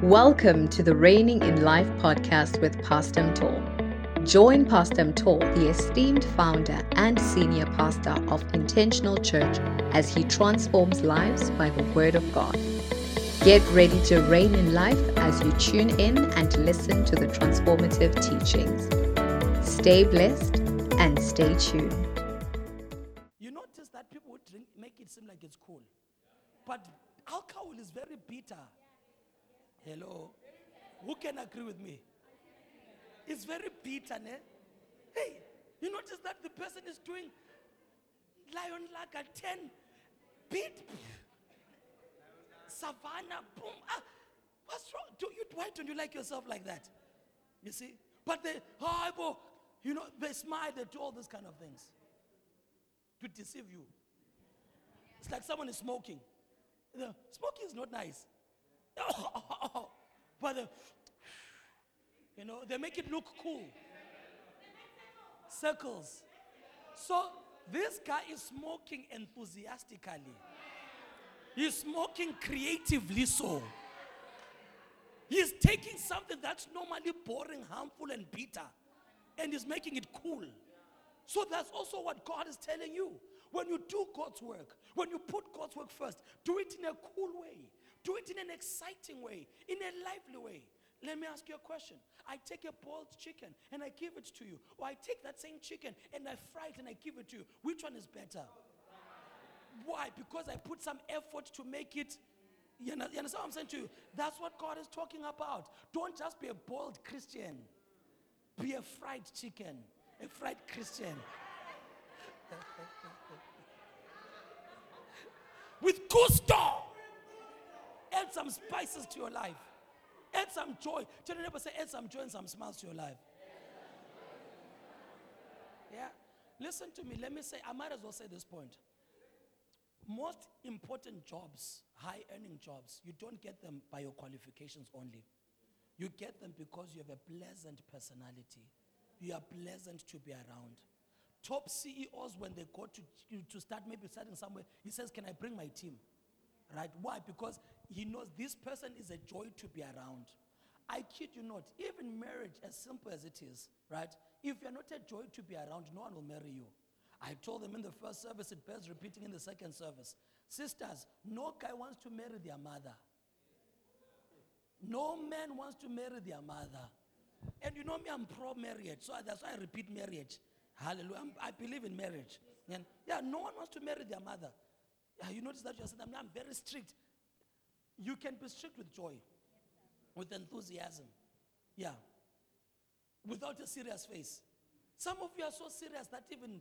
Welcome to the Reigning in Life podcast with Pastor Mtor. Join Pastor Mtor, the esteemed founder and senior pastor of Intentional Church, as he transforms lives by the word of God. Get ready to reign in life as you tune in and listen to the transformative teachings. Stay blessed and stay tuned. You notice that people would drink, make it seem like it's cool. But alcohol is very bitter. Hello? Who can agree with me? It's very bitter, ne? Hey, you notice that the person is doing Lion Lager 10, beat, Savannah, boom. What's wrong? Why don't you like yourself like that? You see? But they, they smile, they do all these kind of things to deceive you. It's like someone is smoking. Smoking is not nice. But they make it look cool. Circles. So this guy is smoking enthusiastically. He's smoking creatively so. He's taking something that's normally boring, harmful, and bitter, and he's making it cool. So that's also what God is telling you. When you do God's work, when you put God's work first, do it in a cool way. Do it in an exciting way, in a lively way. Let me ask you a question. I take a boiled chicken and I give it to you. Or I take that same chicken and I fry it and I give it to you. Which one is better? Why? Because I put some effort to make it. You understand what I'm saying to you? That's what God is talking about. Don't just be a boiled Christian. Be a fried chicken. A fried Christian. With gusto. Add some spices to your life. Add some joy. Tell your neighbor, say, add some joy and some smiles to your life. Yeah. Listen to me. Let me say, I might as well say this point. Most important jobs, high-earning jobs, you don't get them by your qualifications only. You get them because you have a pleasant personality. You are pleasant to be around. Top CEOs, when they go to start, maybe starting somewhere, he says, can I bring my team? Right? Why? Because he knows this person is a joy to be around. I kid you not, even marriage, as simple as it is, right? If you're not a joy to be around, no one will marry you. I told them in the first service, it bears repeating in the second service. Sisters, no guy wants to marry their mother. No man wants to marry their mother. And you know me, I'm pro-marriage, so that's why I repeat marriage. Hallelujah. I believe in marriage. And no one wants to marry their mother. You notice that you're saying, I'm very strict. You can be strict with joy, with enthusiasm. Yeah. Without a serious face. Some of you are so serious that even,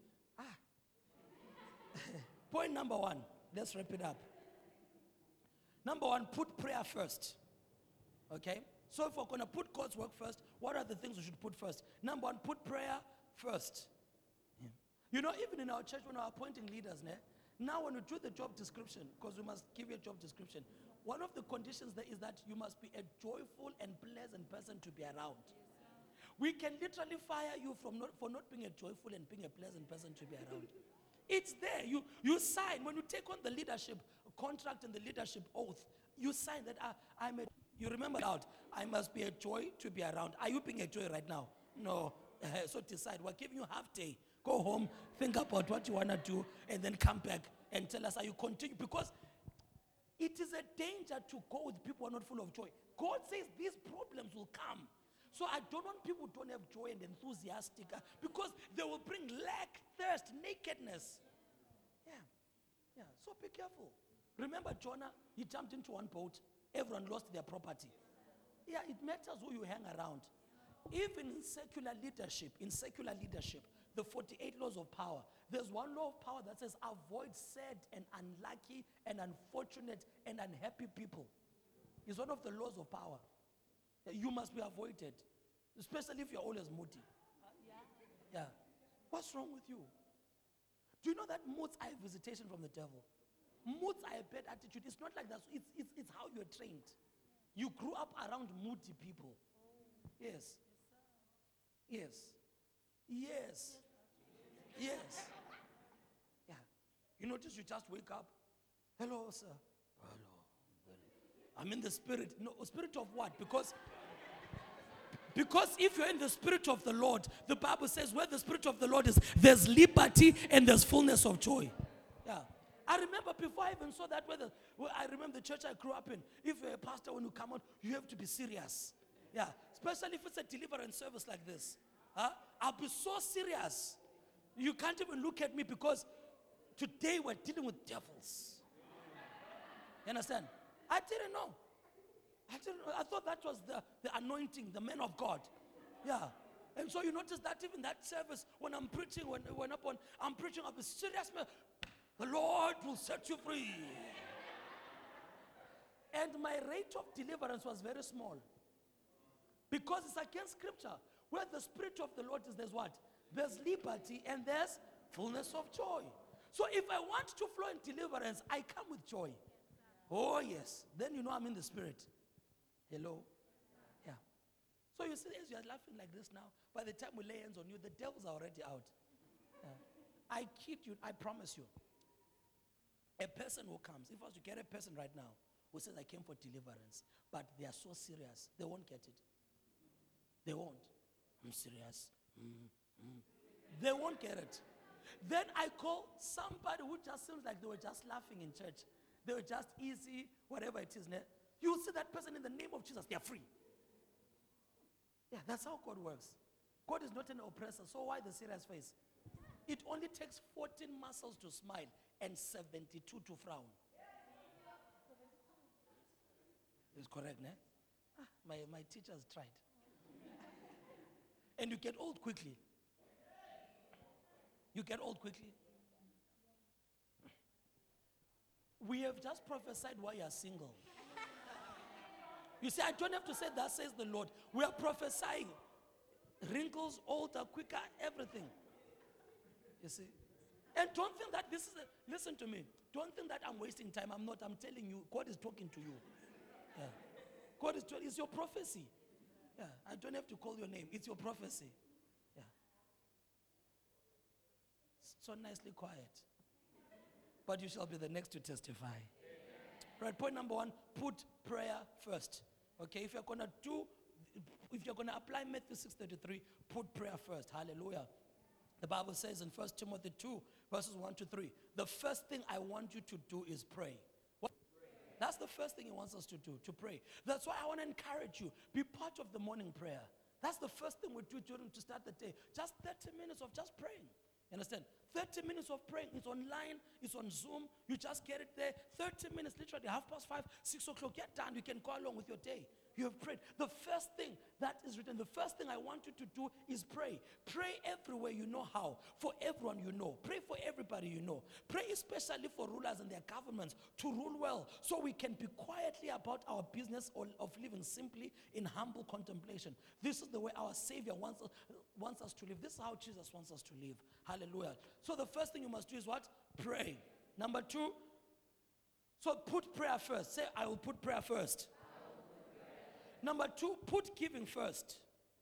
Point number one, let's wrap it up. Number one, put prayer first. Okay? So if we're going to put God's work first, what are the things we should put first? Number one, put prayer first. Yeah. You know, even in our church, when we're appointing leaders, now when we do the job description, because we must give you a job description, one of the conditions there is that you must be a joyful and pleasant person to be around. We can literally fire you for not being a joyful and being a pleasant person to be around. It's there. You sign. When you take on the leadership contract and the leadership oath, you sign that you remember out, I must be a joy to be around. Are you being a joy right now? No. So decide. We're giving you half day. Go home, think about what you want to do, and then come back and tell us how you continue. Because it is a danger to go with people who are not full of joy. God says these problems will come. So I don't want people who don't have joy and enthusiastic, because they will bring lack, thirst, nakedness. Yeah. So be careful. Remember Jonah, he jumped into one boat. Everyone lost their property. Yeah, it matters who you hang around. Even in secular leadership, the 48 laws of power, there's one law of power that says avoid sad and unlucky and unfortunate and unhappy people. It's one of the laws of power. You must be avoided, especially if you're always moody. Yeah. What's wrong with you? Do you know that moods are a visitation from the devil? Moods are a bad attitude. It's not like that. It's how you're trained. You grew up around moody people. Yes. Yeah. You notice you just wake up. Hello, sir. Hello. I'm in the spirit. No, spirit of what? Because if you're in the spirit of the Lord, the Bible says where the spirit of the Lord is, there's liberty and there's fullness of joy. Yeah. I remember before I even saw that, I remember the church I grew up in. If you're a pastor, when you come out, you have to be serious. Yeah. Especially if it's a deliverance service like this. I'll be so serious. You can't even look at me because today we're dealing with devils. You understand? I didn't know. I thought that was the anointing, the man of God. Yeah. And so you notice that even that service, when I'm preaching, I'm preaching, I'll be serious, man. The Lord will set you free. And my rate of deliverance was very small. Because it's against scripture. Where the spirit of the Lord is, there's what? There's liberty and there's fullness of joy. So if I want to flow in deliverance, I come with joy. Oh yes. Then you know I'm in the spirit. Hello? Yeah. So you see, as you are laughing like this now, by the time we lay hands on you, the devils are already out. Yeah. I kid you, I promise you. A person who comes, if I was to get a person right now who says I came for deliverance, but they are so serious, they won't get it. They won't. I'm serious. They won't get it. Then I call somebody who just seems like they were just laughing in church. They were just easy, whatever it is. You see that person in the name of Jesus, they are free. Yeah, that's how God works. God is not an oppressor, so why the serious face? It only takes 14 muscles to smile and 72 to frown. It's correct, ne? My teachers tried. And you get old quickly. You get old quickly. We have just prophesied why you are single. You see, I don't have to say that says the Lord. We are prophesying. Wrinkles, older, quicker, everything. You see? And don't think that this is listen to me. Don't think that I'm wasting time. I'm not. I'm telling you, God is talking to you. Yeah. God is it's your prophecy. Yeah. I don't have to call your name. It's your prophecy. Yeah. So nicely quiet. But you shall be the next to testify. Right, point number 1, put prayer first. Okay, if you're gonna apply Matthew 6:33, put prayer first. Hallelujah. The Bible says in 1 Timothy 2, verses 1 to 3, the first thing I want you to do is pray. That's the first thing he wants us to do, to pray. That's why I want to encourage you, be part of the morning prayer. That's the first thing we do to start the day. Just 30 minutes of just praying. You understand? 30 minutes of praying. It's online. It's on Zoom. You just get it there. 30 minutes, literally 5:30, 6 o'clock. Get done. You can go along with your day. You have prayed. The first thing that is written, the first thing I want you to do is pray. Pray everywhere you know how. For everyone you know. Pray for everybody you know. Pray especially for rulers and their governments to rule well, so we can be quietly about our business of living simply in humble contemplation. This is the way our Savior wants us to live. This is how Jesus wants us to live. Hallelujah. So the first thing you must do is what? Pray. Number 2, so put prayer first. Say, I will put prayer first. Number 2, put giving first.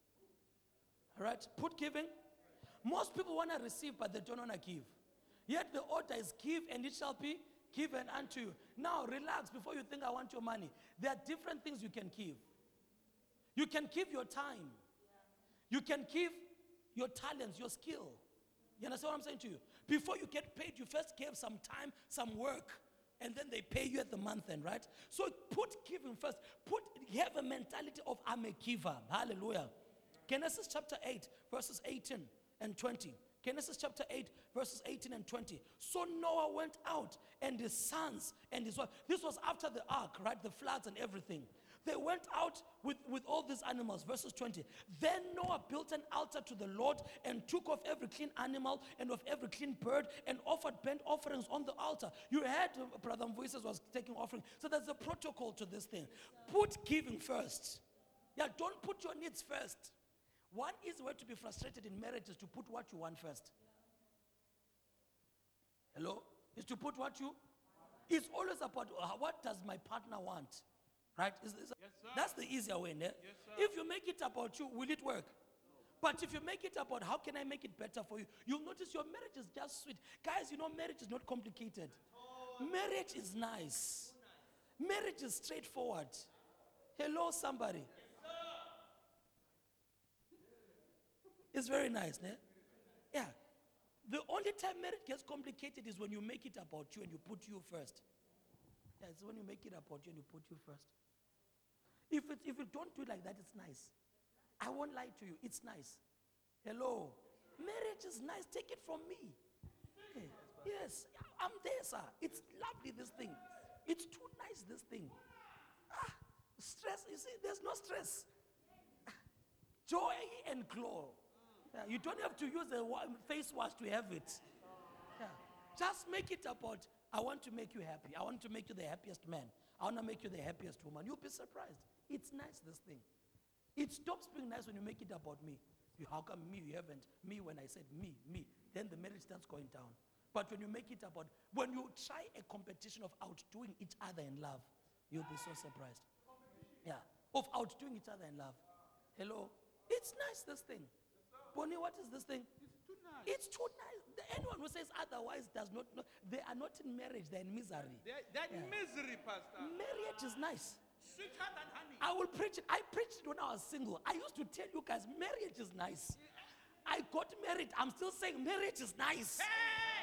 All right? Put giving. Most people want to receive, but they don't want to give. Yet the order is give, and it shall be given unto you. Now, relax before you think I want your money. There are different things you can give. You can give your time. You can give your talents, your skill. You understand what I'm saying to you? Before you get paid, you first give some time, some work, and then they pay you at the month end, right? So put giving first. Have a mentality of I'm a giver. Hallelujah. Genesis chapter 8, verses 18 and 20. Genesis chapter 8, verses 18 and 20. So Noah went out, and his sons and his wife. This was after the ark, right? The floods and everything. They went out with all these animals. Verses 20. Then Noah built an altar to the Lord and took off every clean animal and of every clean bird and offered burnt offerings on the altar. You heard Brother Mvoises was taking offering. So there's a protocol to this thing. Put giving first. Yeah, don't put your needs first. One easy way to be frustrated in marriage is to put what you want first. Hello? Is to put what you... It's always about what does my partner want? Right? Yes, sir. That's the easier way. Yes, if you make it about you, will it work? But if you make it about how can I make it better for you, you'll notice your marriage is just sweet. Guys, you know marriage is not complicated. Marriage is nice. Marriage is straightforward. Hello, somebody. It's very nice, ne? Yeah. The only time marriage gets complicated is when you make it about you and you put you first. Yeah, it's when you make it about you and you put you first. If you don't do it like that, it's nice. I won't lie to you. It's nice. Hello. Marriage is nice. Take it from me. Okay. Yes, I'm there, sir. It's lovely, this thing. It's too nice, this thing. Stress, you see, there's no stress. Joy and glow. Yeah, you don't have to use a face wash to have it. Yeah. Just make it about, I want to make you happy. I want to make you the happiest man. I want to make you the happiest woman. You'll be surprised. It's nice, this thing. It stops being nice when you make it about me. How come me, you haven't? Me, when I said me. Then the marriage starts going down. But when you make it about, when you try a competition of outdoing each other in love, you'll be so surprised. Yeah, of outdoing each other in love. Hello? It's nice, this thing. Bonnie, what is this thing? It's too nice. It's too nice. Anyone who says otherwise does not know. They are not in marriage, they're in misery. They're in misery, Pastor. Marriage is nice. Sweeter than honey. I will preach it. I preached it when I was single. I used to tell you guys, marriage is nice. I got married. I'm still saying marriage is nice. Hey!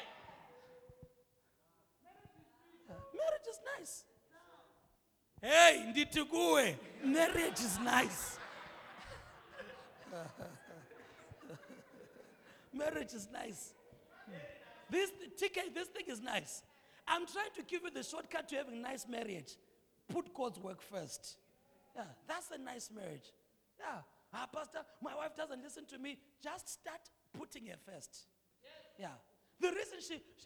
Marriage is nice. Hey, nditikuwe. Marriage is nice. Marriage is nice. This thing is nice. I'm trying to give you the shortcut to having a nice marriage. Put God's work first. Yeah, that's a nice marriage. Yeah. Pastor, my wife doesn't listen to me. Just start putting her first. Yeah. The reason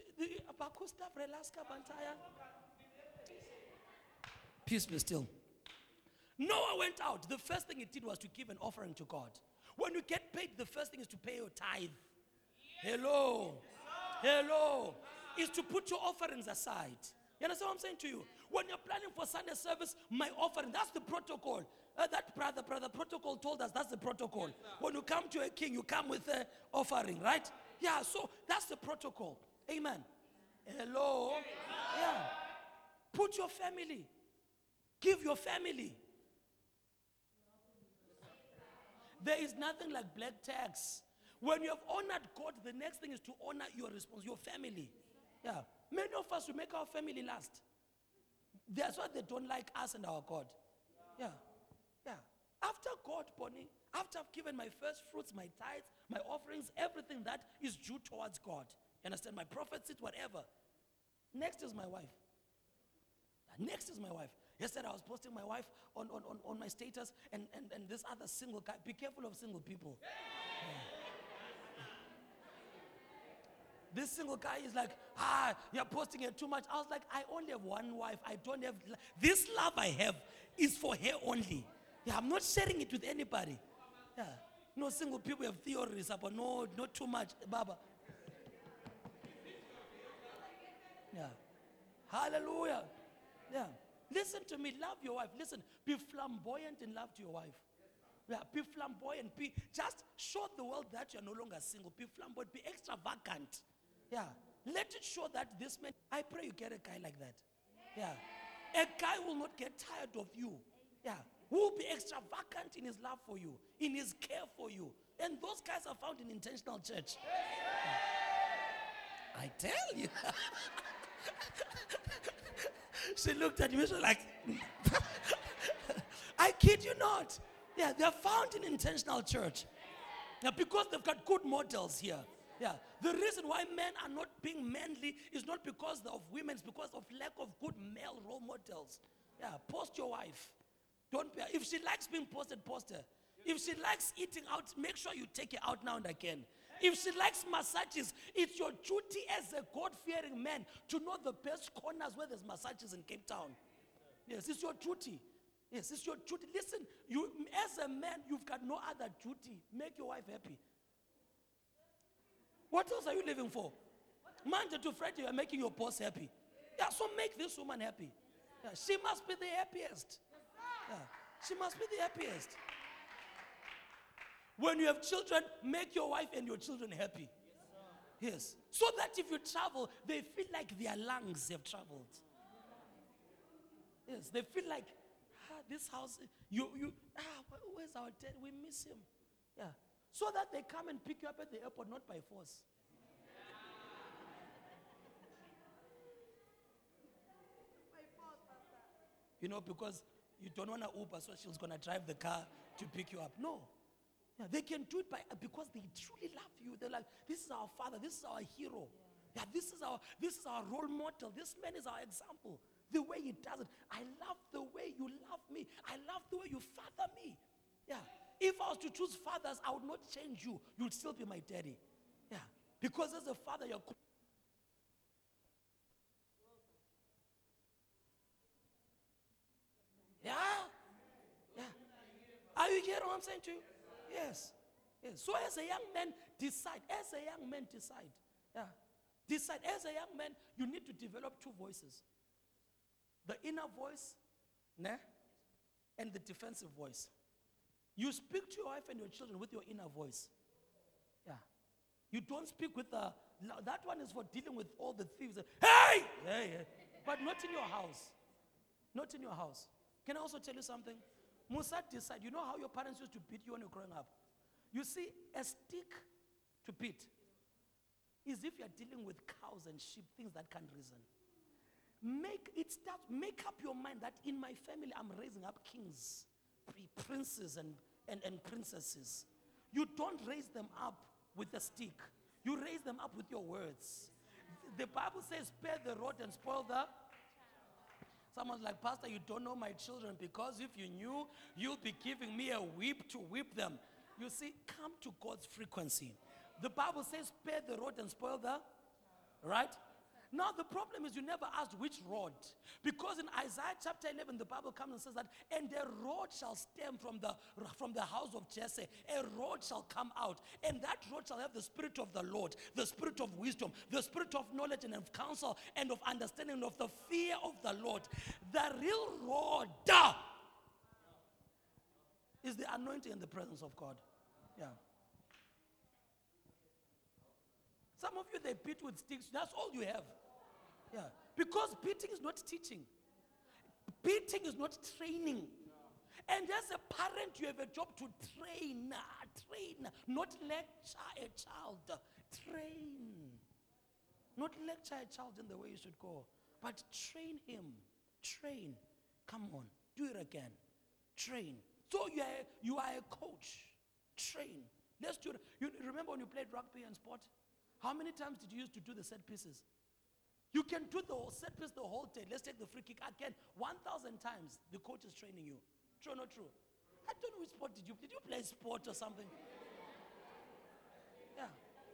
peace be still. Noah went out. The first thing he did was to give an offering to God. When you get paid, the first thing is to pay your tithe. Hello. Hello. Is to put your offerings aside. You understand what I'm saying to you? When you're planning for Sunday service, my offering, that's the protocol. That brother protocol told us that's the protocol. When you come to a king, you come with an offering, right? Yeah, so that's the protocol. Amen. Hello. Yeah. Put your family. Give your family. There is nothing like black tax. When you have honored God, the next thing is to honor your your family. Yeah. Many of us, we make our family last. That's why they don't like us and our God. Yeah. Yeah. After God, Bonnie, after I've given my first fruits, my tithes, my offerings, everything that is due towards God. You understand? My prophets, whatever. Next is my wife. Next is my wife. Yesterday I was posting my wife on my status and this other single guy. Be careful of single people. Yeah. This single guy is like, you're posting it too much. I was like, I only have one wife. I don't have, this love I have is for her only. Yeah, I'm not sharing it with anybody. Yeah. No single people have theories about no, not too much, Baba. Yeah. Hallelujah. Yeah. Listen to me, love your wife. Listen, be flamboyant in love to your wife. Yeah, be flamboyant. Just show the world that you're no longer single. Be flamboyant, be extravagant. Yeah. Let it show that this man, I pray you get a guy like that. Yeah. A guy will not get tired of you. Yeah. Who will be extravagant in his love for you, in his care for you. And those guys are found in Intentional Church. Yeah. I tell you. She looked at me, she was like, I kid you not. Yeah, they're found in Intentional Church. Yeah, because they've got good models here. Yeah, the reason why men are not being manly is not because of women, it's because of lack of good male role models. Yeah, post your wife. Don't be, if she likes being posted, post her. If she likes eating out, make sure you take her out now and again. If she likes massages, it's your duty as a God-fearing man to know the best corners where there's massages in Cape Town. Yes, it's your duty. Yes, it's your duty. Listen, you as a man, you've got no other duty. Make your wife happy. What else are you living for? Monday to Friday, you are making your boss happy. Yeah, so make this woman happy. Yeah, she must be the happiest. Yeah, she must be the happiest. When you have children, make your wife and your children happy. Yes. So that if you travel, they feel like their lungs have traveled. Yes, they feel like, this house, where's our dad? We miss him. Yeah. So that they come and pick you up at the airport, not by force. Because you don't want to Uber, so she's going to drive the car to pick you up. No. Yeah, they can do it because they truly love you. They're like, this is our father, this is our hero. Yeah, this is our role model. This man is our example. The way he does it. I love the way you love me. I love the way you father me. Yeah. If I was to choose fathers, I would not change you. You would still be my daddy. Yeah. Because as a father, you're... Yeah? Yeah. Are you hearing what I'm saying to you? Yes. Yes. So as a young man, decide. As a young man, decide. Yeah. Decide. As a young man, you need to develop two voices. The inner voice, and the defensive voice. You speak to your wife and your children with your inner voice. Yeah. You don't speak with that one is for dealing with all the thieves. Hey! Hey! But not in your house. Not in your house. Can I also tell you something? Musa decide. You know how your parents used to beat you when you're growing up? You see, a stick to beat is if you're dealing with cows and sheep, things that can't reason. Make up your mind that in my family I'm raising up kings, princes and princesses. You don't raise them up with a stick. You raise them up with your words. The Bible says, spare the rod and spoil the... Someone's like, Pastor, you don't know my children, because if you knew, you'll be giving me a whip to whip them. You see, come to God's frequency. The Bible says, spare the rod and spoil the... Right? Now the problem is you never asked which rod. Because in Isaiah chapter 11, the Bible comes and says that, and a rod shall stem from the house of Jesse. A rod shall come out. And that rod shall have the spirit of the Lord, the spirit of wisdom, the spirit of knowledge and of counsel and of understanding of the fear of the Lord. The real rod is the anointing and the presence of God. Yeah. Some of you, they beat with sticks. That's all you have. Yeah. Because beating is not teaching. Beating is not training. And as a parent, you have a job to train, not lecture a child. Train. Not lecture a child in the way you should go, but train him. Train. Come on, do it again. Train. So you are a coach. Train. Let's do it. You remember when you played rugby and sport? How many times did you used to do the set pieces? You can do the whole set piece the whole day. Let's take the free kick again. 1,000 times the coach is training you. True or not true? I don't know which sport did you play sport or something? Yeah.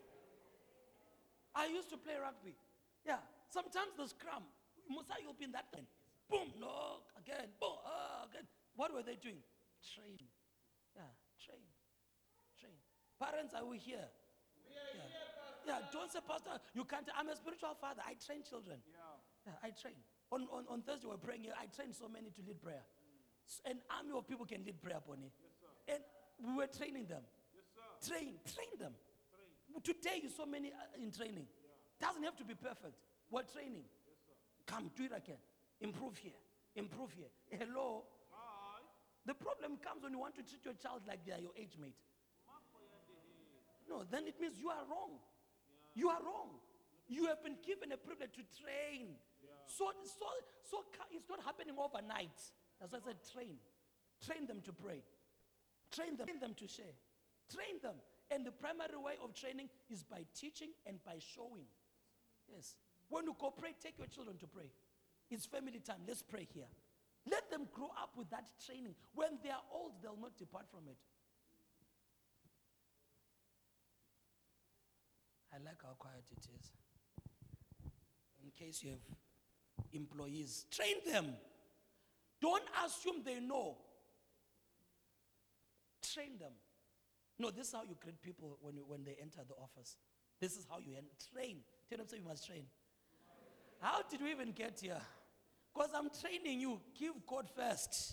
I used to play rugby. Yeah. Sometimes the scrum, Musa, you'll be in that thing. Boom, no, again, boom, again. What were they doing? Train. Yeah, train. Parents, are we here? Yeah, don't say, Pastor, you can't. I'm a spiritual father. I train children. Yeah, I train. On Thursday, we're praying here. I trained so many to lead prayer. An army of people can lead prayer, Bonnie. Yes, and we were training them. Yes, train them. Today, you so many in training. Doesn't have to be perfect. We're training. Yes, come, do it again. Improve here. Hello? Hi. The problem comes when you want to treat your child like they are your age mate. No, then it means you are wrong. You are wrong. You have been given a privilege to train. Yeah. So it's not happening overnight. That's why I said train. Train them to pray. Train them to share. Train them. And the primary way of training is by teaching and by showing. Yes. When you go pray, take your children to pray. It's family time. Let's pray here. Let them grow up with that training. When they are old, they'll not depart from it. I like how quiet it is. In case you have employees, train them. Don't assume they know. Train them. No, this is how you greet people when they enter the office. This is how you train. Tell them, so you must train. How did we even get here? Because I'm training you. Give God first.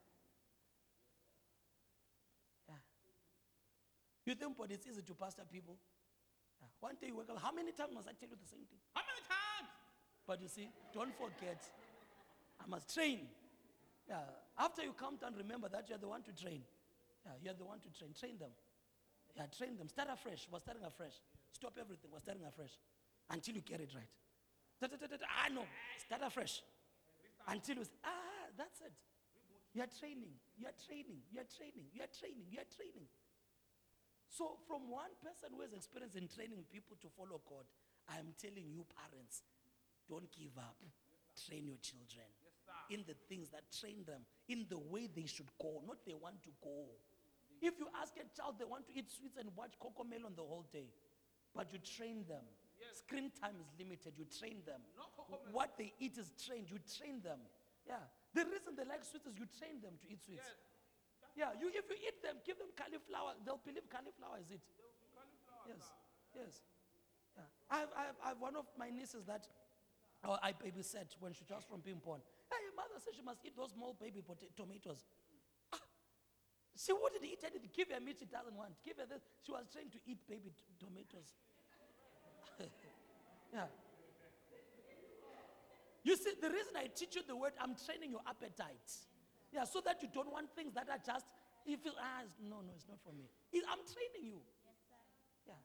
Yeah. You think, but it's easy to pastor people? Yeah. One day you wake up, how many times must I tell you the same thing? How many times? But you see, don't forget, I must train. Yeah. After you come down, remember that you're the one to train. Yeah, you're the one to train. Train them. Yeah, train them. Start afresh. We're starting afresh. Stop everything. We're starting afresh. Until you get it right. No. Start afresh. Until you that's it. You're training. You're training. You're training. You're training. You're training. So from one person who has experience in training people to follow God, I am telling you parents, don't give up. Train your children in the things that train them, in the way they should go, not they want to go. If you ask a child they want to eat sweets and watch Cocomelon the whole day, but you train them. Screen time is limited, you train them. What they eat is trained, you train them. Yeah. The reason they like sweets is you train them to eat sweets. Yeah, if you eat them, give them cauliflower, they'll believe cauliflower is it. Yes. Yeah. I have one of my nieces that I babysat when she was from being born. Hey, your mother said she must eat those small baby tomatoes. She wouldn't eat anything. Give her meat she doesn't want. Give her this. She was trained to eat baby tomatoes. Yeah. You see, the reason I teach you the word, I'm training your appetite. Yeah, so that you don't want things that are just, you feel, no, it's not for me. I'm training you. Yes, sir. Yeah.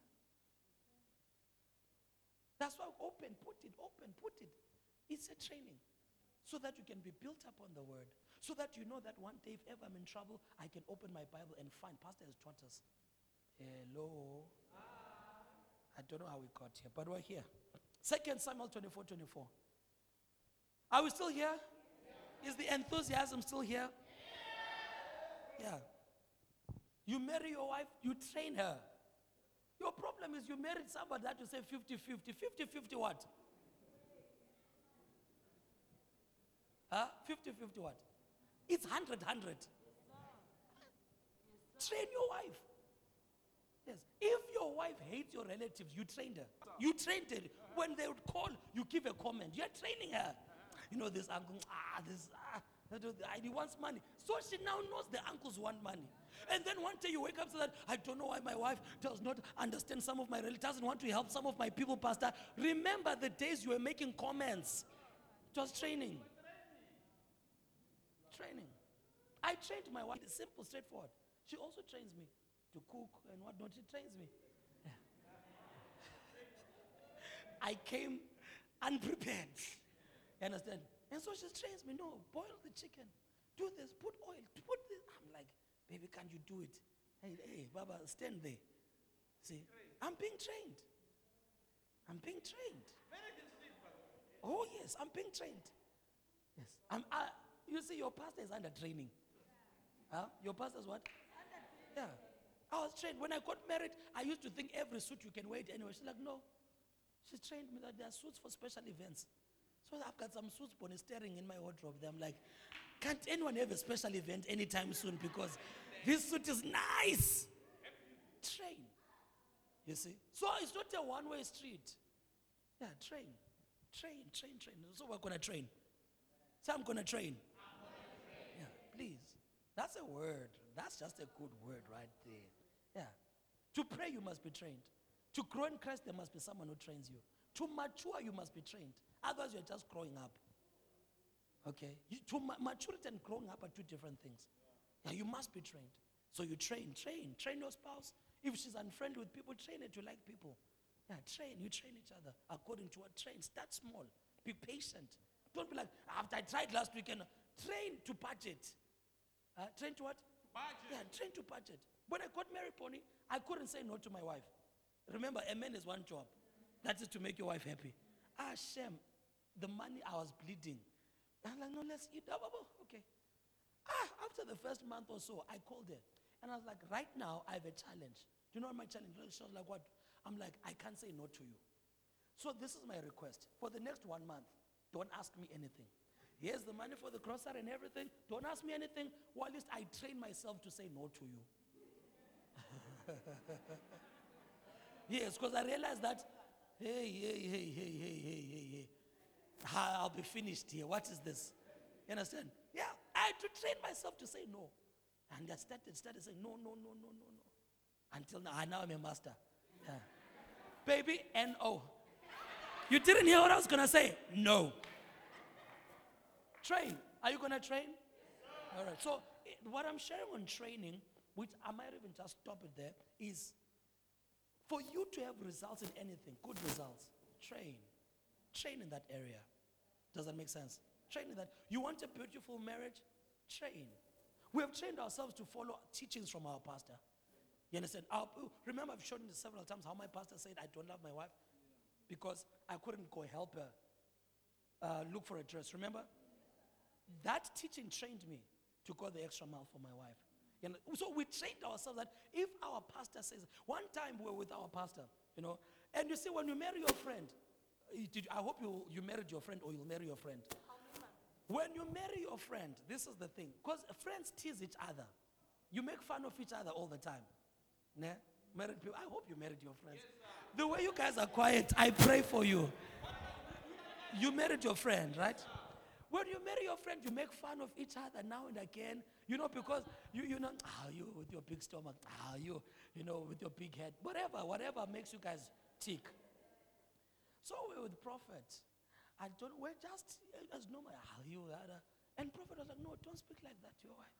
That's why open, put it. It's a training. So that you can be built up on the word. So that you know that one day, if ever I'm in trouble, I can open my Bible and find Pastor has taught us. Hello. I don't know how we got here, but we're here. 2 Samuel 24:24. Are we still here? Is the enthusiasm still here? Yeah. You marry your wife, you train her. Your problem is you married somebody that you say 50-50. 50-50 what? 50-50 what? It's 100-100. Train your wife. Yes. If your wife hates your relatives, you trained her. You trained her. When they would call, you give a comment. You're training her. You know, this uncle, he wants money. So she now knows the uncles want money. And then one day you wake up and say that, I don't know why my wife does not understand some of my relatives, doesn't want to help some of my people, Pastor. Remember the days you were making comments. It was training. Training. I trained my wife. It's simple, straightforward. She also trains me to cook and whatnot. She trains me. Yeah. I came unprepared. You understand? And so she trains me. No, boil the chicken. Do this. Put oil. Put this. I'm like, baby, can't you do it? Hey, Baba, stand there. See, I'm being trained. I'm being trained. Oh yes, I'm being trained. Yes. You see, your pastor is under training. Your pastor's what? Yeah. I was trained. When I got married, I used to think every suit you can wear it anyway. She's like, no. She trained me that there are suits for special events. So I've got some suits polystyrene in my wardrobe. I'm like, can't anyone have a special event anytime soon? Because this suit is nice. Train. You see? So it's not a one-way street. Yeah, train. So we're going to train. So I'm going to train. Yeah, please. That's a word. That's just a good word right there. Yeah. To pray, you must be trained. To grow in Christ, there must be someone who trains you. To mature, you must be trained. Otherwise, you're just growing up. Okay? Maturity and growing up are two different things. Yeah, you must be trained. So you train your spouse. If she's unfriendly with people, train her to like people. Yeah, you train each other according to what train. Start small. Be patient. Don't be like, after I tried last weekend, train to budget. Train to what? Budget. Yeah, train to budget. When I got married, Pony, I couldn't say no to my wife. Remember, a man is one job. That is to make your wife happy. Shem, the money I was bleeding. I'm like, no, let's eat. Okay. After the first month or so, I called her. And I was like, right now, I have a challenge. Do you know what my challenge is? She was like, what? I'm like, I can't say no to you. So this is my request. For the next 1 month, don't ask me anything. Here's the money for the grocery and everything. Don't ask me anything. Well, at least I train myself to say no to you. Yes, because I realized that, hey. I'll be finished here. What is this? You understand? Yeah, I had to train myself to say no. And I started saying no. Until now I'm a master. Yeah. Baby, N-O. You didn't hear what I was going to say? No. Train. Are you going to train? All right. So what I'm sharing on training, which I might even just stop it there, is for you to have results in anything, good results, train. Train in that area. Does that make sense? Train in that. You want a beautiful marriage? Train. We have trained ourselves to follow teachings from our pastor. You understand? Remember, I've shown you several times how my pastor said, I don't love my wife because I couldn't go help her look for a dress. Remember? That teaching trained me to go the extra mile for my wife. You know? So we trained ourselves that if our pastor says, one time we were with our pastor, and you see when you marry your friend, I hope you married your friend or you'll marry your friend. When you marry your friend, this is the thing, because friends tease each other. You make fun of each other all the time. Nah? Married people, I hope you married your friends. The way you guys are quiet, I pray for you. You married your friend, right? When you marry your friend, you make fun of each other now and again, because you with your big stomach, you with your big head, whatever makes you guys tick. So we're with Prophet. We're just as normal. And Prophet was like, no, don't speak like that to your wife.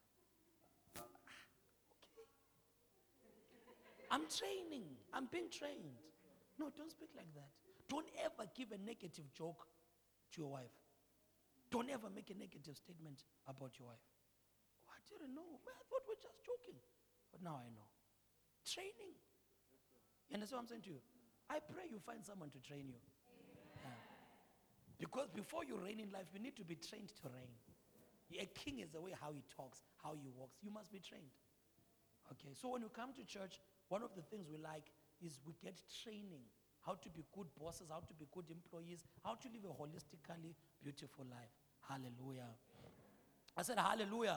Okay. I'm training. I'm being trained. No, don't speak like that. Don't ever give a negative joke to your wife. Don't ever make a negative statement about your wife. Oh, I didn't know. I thought we're just joking. But now I know. Training. You understand what I'm saying to you? I pray you find someone to train you. Yeah. Because before you reign in life, you need to be trained to reign. A king is the way how he talks, how he walks. You must be trained. Okay, so when you come to church, one of the things we like is we get training. How to be good bosses, how to be good employees, how to live a holistically beautiful life. Hallelujah. I said hallelujah.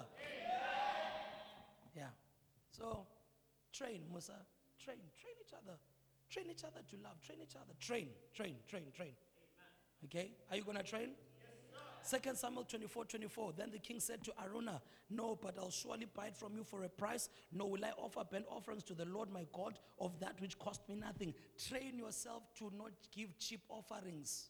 Yeah. So, train, Musa. Train each other. Train each other to love. Train each other. Train. Okay? Are you going to train? Yes, 2 Samuel 24:24. Then the king said to Araunah, no, but I'll surely buy it from you for a price. Nor will I offer burnt offerings to the Lord my God of that which cost me nothing. Train yourself to not give cheap offerings.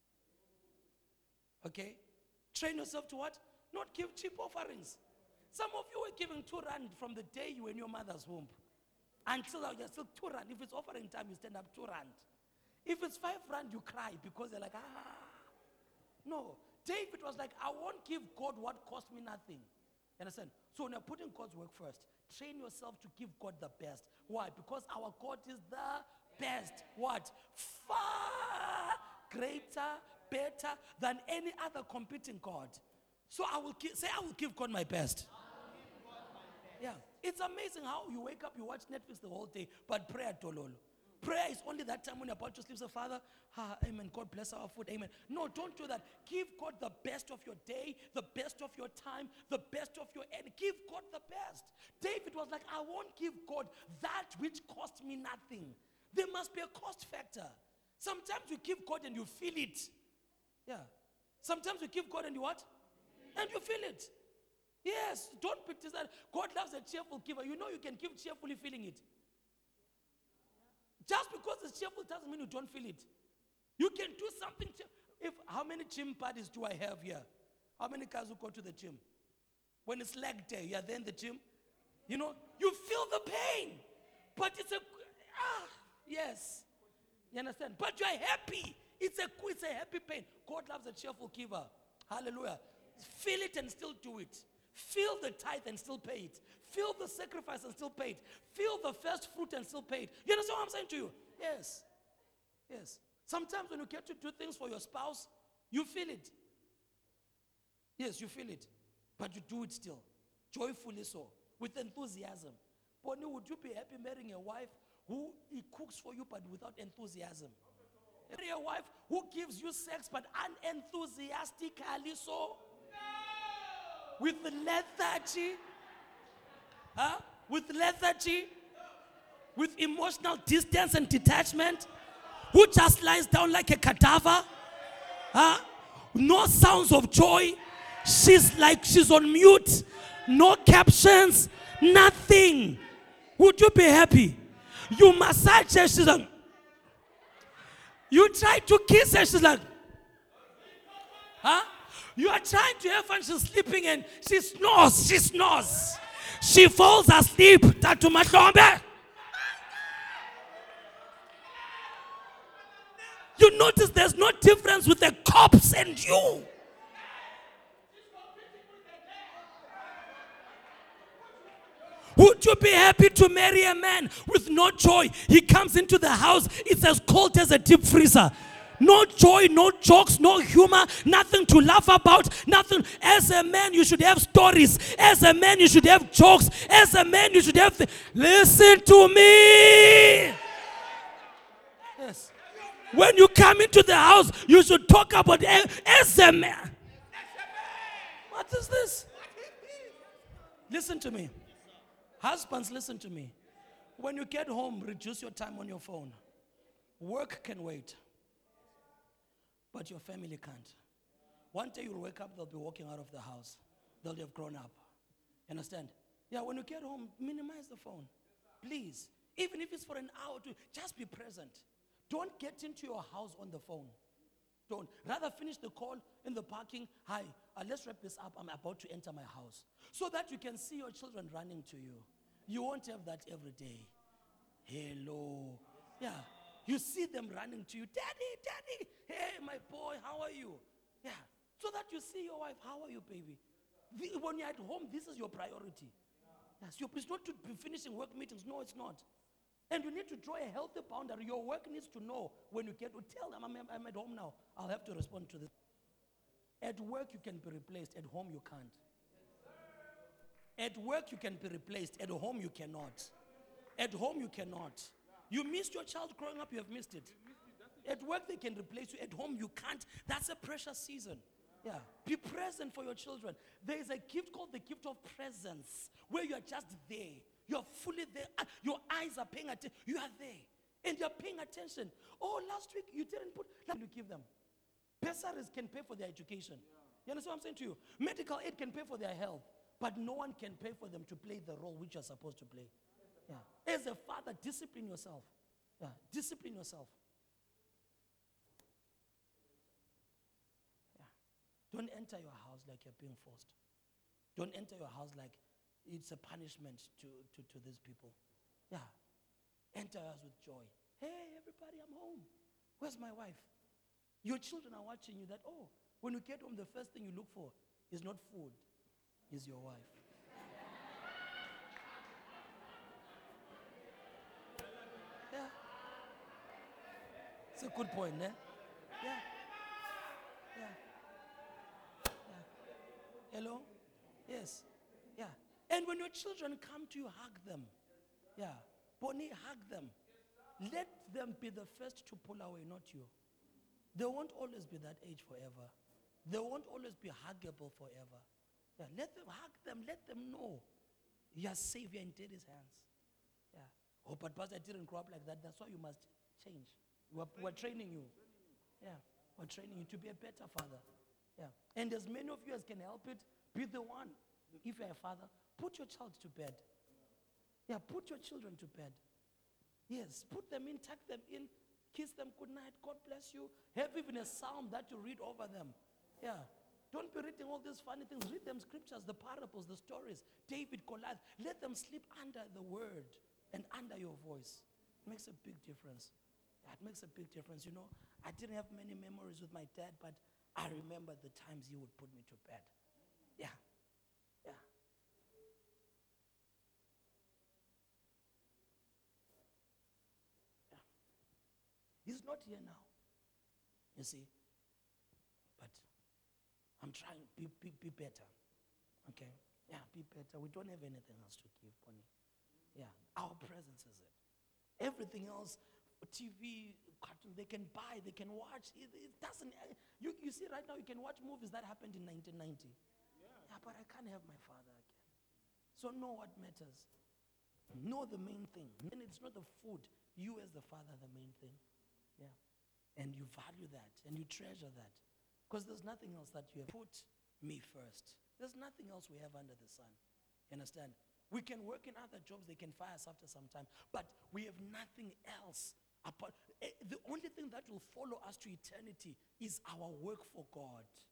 Okay? Train yourself to what? Not give cheap offerings. Some of you were giving 2 rand from the day you were in your mother's womb. Until now, you're still 2 rand. If it's offering time, you stand up 2 rand. If it's 5 rand, you cry because they're like, No. David was like, I won't give God what cost me nothing. You understand? So when you're putting God's work first, train yourself to give God the best. Why? Because our God is the best. What? Far greater, better than any other competing God. So I will give God my best. Yeah. It's amazing how you wake up, you watch Netflix the whole day, but prayer tololo. Prayer is only that time when you're about to sleep. Say, Father, amen, God bless our food, amen. No, don't do that. Give God the best of your day, the best of your time, the best of your end. Give God the best. David was like, I won't give God that which cost me nothing. There must be a cost factor. Sometimes you give God and you feel it. Yeah. Sometimes you give God and you what? And you feel it. Yes, don't pretend that God loves a cheerful giver. You know you can give cheerfully feeling it. Just because it's cheerful doesn't mean you don't feel it. You can do something. How many gym buddies do I have here? How many guys who go to the gym? When it's leg day, you're there in the gym. You feel the pain. But it's yes. You understand? But you're happy. It's a happy pain. God loves a cheerful giver. Hallelujah. Feel it and still do it. Feel the tithe and still pay it. Feel the sacrifice and still pay it. Feel the first fruit and still pay it. You understand what I'm saying to you? Yes. Yes. Sometimes when you get to do things for your spouse, you feel it. Yes, you feel it. But you do it still. Joyfully so. With enthusiasm. Bonnie, would you be happy marrying a wife who cooks for you but without enthusiasm? Marry a wife who gives you sex but unenthusiastically so? With lethargy, with emotional distance and detachment, who just lies down like a cadaver, no sounds of joy. She's on mute, no captions, nothing. Would you be happy? You massage her, she's like, you try to kiss her, she's like, You are trying to have fun, she's sleeping and she snores. She falls asleep. Tatu Matlombe. You notice there's no difference with the cops and you. Would you be happy to marry a man with no joy? He comes into the house, it's as cold as a deep freezer. No joy, no jokes, no humor, nothing to laugh about, nothing. As a man, you should have stories. As a man, you should have jokes. As a man, you should have... Listen to me. Yes. When you come into the house, you should talk about as a man. What is this? Listen to me. Husbands, listen to me. When you get home, reduce your time on your phone. Work can wait, but your family can't. One day you'll wake up, they'll be walking out of the house. They'll have grown up. Understand? Yeah, when you get home, minimize the phone. Please. Even if it's for an hour or two, just be present. Don't get into your house on the phone. Don't. Rather finish the call in the parking. Hi, let's wrap this up. I'm about to enter my house. So that you can see your children running to you. You won't have that every day. Hello. Yeah. You see them running to you. Daddy. Hey, my boy, how are you? Yeah. So that you see your wife. How are you, baby? When you're at home, this is your priority. Yes. It's not to be finishing work meetings. No, it's not. And you need to draw a healthy boundary. Your work needs to know when you get to tell them, I'm at home now. I'll have to respond to this. At work, you can be replaced. At home, you can't. At work, you can be replaced. At home, you cannot. At home, you cannot. You missed your child growing up, you have missed it. At work, they can replace you. At home, you can't. That's a precious season. Yeah. Be present for your children. There is a gift called the gift of presence, where you are just there. You're fully there. Your eyes are paying attention. You are there. And you're paying attention. Oh, last week you didn't put, let me give them. Bursaries can pay for their education. You understand what I'm saying to you? Medical aid can pay for their health. But no one can pay for them to play the role which you're supposed to play. Yeah. As a father, discipline yourself. Yeah. Discipline yourself. Yeah. Don't enter your house like you're being forced. Don't enter your house like it's a punishment to these people. Yeah. Enter us with joy. Hey, everybody, I'm home. Where's my wife? Your children are watching you that, oh, when you get home, the first thing you look for is not food, is your wife. Yeah. It's a good point, eh? Yeah. Yeah. Yeah. Hello? Yes. Yeah. And when your children come to you, hug them. Yeah. Bonnie, hug them. Let them be the first to pull away, not you. They won't always be that age forever. They won't always be huggable forever. Yeah. Let them hug them. Let them know you are safe. You're in Daddy's hands. Yeah. Oh, but Pastor, I didn't grow up like that. That's why you must change. We're training you. Yeah. We're training you to be a better father. Yeah. And as many of you as can help it, be the one. If you're a father, put your child to bed. Yeah, put your children to bed. Yes, put them in, tuck them in, kiss them good night, God bless you. Have even a psalm that you read over them. Yeah. Don't be reading all these funny things. Read them scriptures, the parables, the stories. David, Goliath. Let them sleep under the word and under your voice. It makes a big difference. Yeah, it makes a big difference. You know, I didn't have many memories with my dad, but I remember the times he would put me to bed. Yeah. Yeah. Yeah. He's not here now. You see? But I'm trying to be better. Okay? Yeah, be better. We don't have anything else to give, Bonnie. Yeah. Our presence is it. Everything else, TV, cartoon, they can buy, they can watch. It doesn't. You see right now, you can watch movies that happened in 1990. Yeah, but I can't have my father again. So know what matters. Know the main thing. And it's not the food. You as the father, the main thing. Yeah. And you value that. And you treasure that. Because there's nothing else that you have. Put me first. There's nothing else we have under the sun. You understand? We can work in other jobs. They can fire us after some time. But we have nothing else. The only thing that will follow us to eternity is our work for God.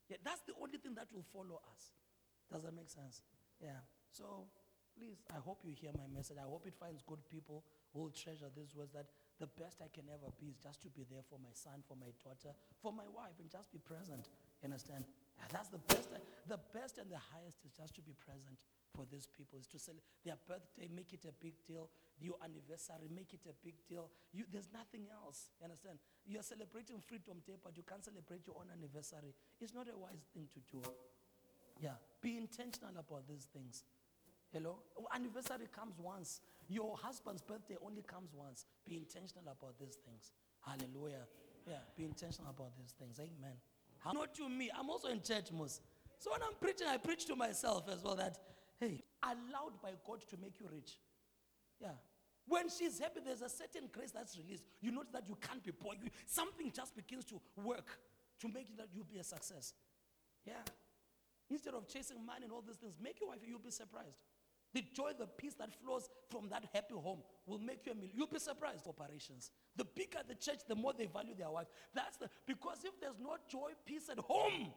Yeah, that's the only thing that will follow us. Does that make sense? Yeah. So please, I hope you hear my message. I hope it finds good people who will treasure these words, that the best I can ever be is just to be there for my son, for my daughter, for my wife, and just be present. You understand? That's the best. The best and the highest is just to be present for these people. Is to celebrate their birthday, make it a big deal. Your anniversary, make it a big deal. There's nothing else. You understand? You're celebrating Freedom Day, but you can't celebrate your own anniversary. It's not a wise thing to do. Yeah. Be intentional about these things. Hello? Anniversary comes once. Your husband's birthday only comes once. Be intentional about these things. Hallelujah. Yeah, be intentional about these things. Amen. Not to me. I'm also in church, most. So when I'm preaching, I preach to myself as well that, hey, allowed by God to make you rich. Yeah. When she's happy, there's a certain grace that's released. You notice that you can't be poor. Something just begins to work to make it that you'll be a success. Yeah. Instead of chasing money and all these things, make your wife, you'll be surprised. The joy, the peace that flows from that happy home will make you a million. You'll be surprised. Operations. The bigger the church, the more they value their wife. Because if there's no joy, peace at home,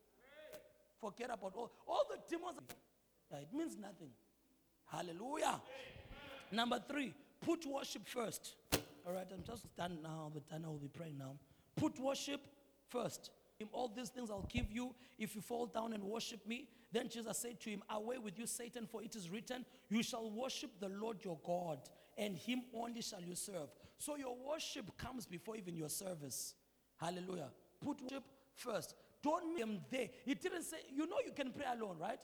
forget about all the demons. Yeah, it means nothing. Hallelujah. Number 3, put worship first. All right, I'm just done now. But I will be praying now. Put worship first. In all these things I'll give you if you fall down and worship me. Then Jesus said to him, away with you, Satan, for it is written, you shall worship the Lord your God, and him only shall you serve. So your worship comes before even your service. Hallelujah. Put worship first. Don't make him there. He didn't say, you can pray alone, right?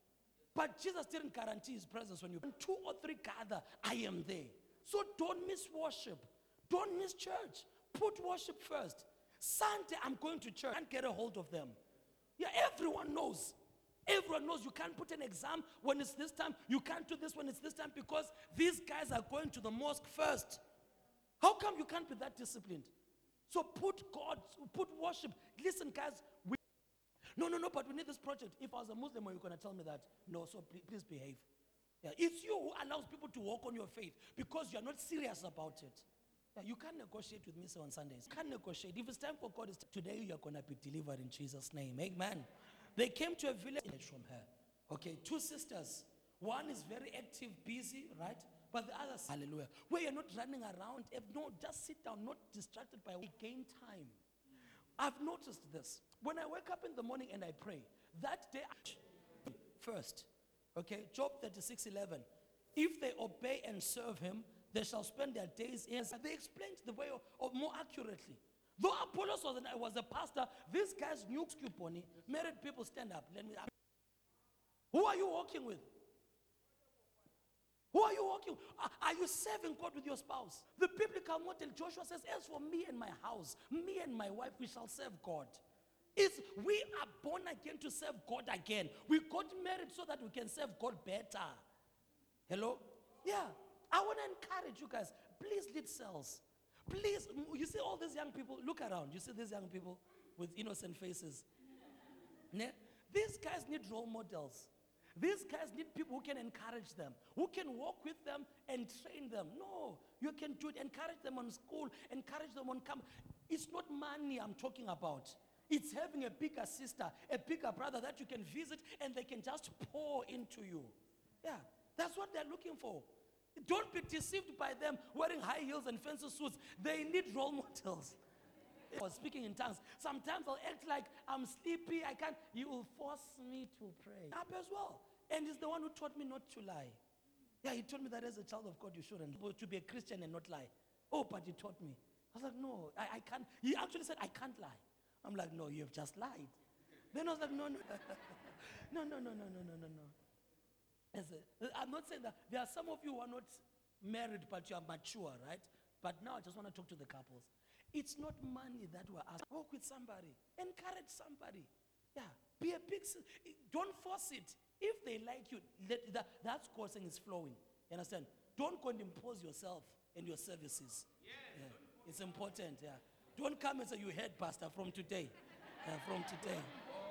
But Jesus didn't guarantee his presence when 2 or 3 gather, I am there. So don't miss worship. Don't miss church. Put worship first. Sunday, I'm going to church. I can't get a hold of them. Yeah, everyone knows. Everyone knows you can't put an exam when it's this time. You can't do this when it's this time because these guys are going to the mosque first. How come you can't be that disciplined? So put worship. Listen, guys. No, but we need this project. If I was a Muslim, are you going to tell me that? No, so please behave. Yeah, it's you who allows people to walk on your faith because you're not serious about it. Yeah, you can't negotiate with me on Sundays. You can't negotiate. If it's time for God, today you're going to be delivered in Jesus' name. Amen. They came to a village from her. Okay, 2 sisters. One is very active, busy, right? But the other, hallelujah, where you're not running around. No, just sit down, not distracted by gain time. I've noticed this. When I wake up in the morning and I pray, that day first, okay, Job 36:11. If they obey and serve him, they shall spend their days in. They explained the way of more accurately. Though Apollos was a pastor, these guys knew Scuponi, married people stand up. Who are you walking with? Who are you walking with? Are you serving God with your spouse? The biblical model, Joshua says, as for me and my house, me and my wife, we shall serve God. We are born again to serve God again. We got married so that we can serve God better. Hello? Yeah. I want to encourage you guys, please lead cells. Please, you see all these young people, look around. You see these young people with innocent faces. These guys need role models. These guys need people who can encourage them, who can walk with them and train them. No, you can do it. Encourage them on school, encourage them on camp. It's not money I'm talking about. It's having a bigger sister, a bigger brother that you can visit and they can just pour into you. Yeah, that's what they're looking for. Don't be deceived by them wearing high heels and fancy suits. They need role models. I was speaking in tongues. Sometimes I'll act like I'm sleepy. I can't. He will force me to pray. Up as well. And he's the one who taught me not to lie. Yeah, he told me that as a child of God you shouldn't. To be a Christian and not lie. Oh, but he taught me. I was like, no, I can't. He actually said, I can't lie. I'm like, no, you have just lied. Then I was like, no. No. I'm not saying that. There are some of you who are not married, but you are mature, right? But now I just want to talk to the couples. It's not money that we're asking. Walk with somebody. Encourage somebody. Yeah. Be a big... Don't force it. If they like you, that's causing is flowing. You understand? Don't go and impose yourself and your services. Yeah. It's important, yeah. Don't come and say, you heard, Pastor, from today. From today.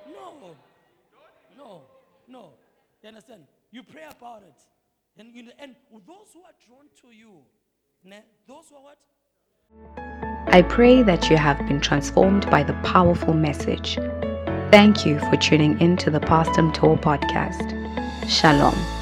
No. You understand? You pray about it. And those who are drawn to you, those who are what? I pray that you have been transformed by the powerful message. Thank you for tuning in to the Pastor Tour podcast. Shalom.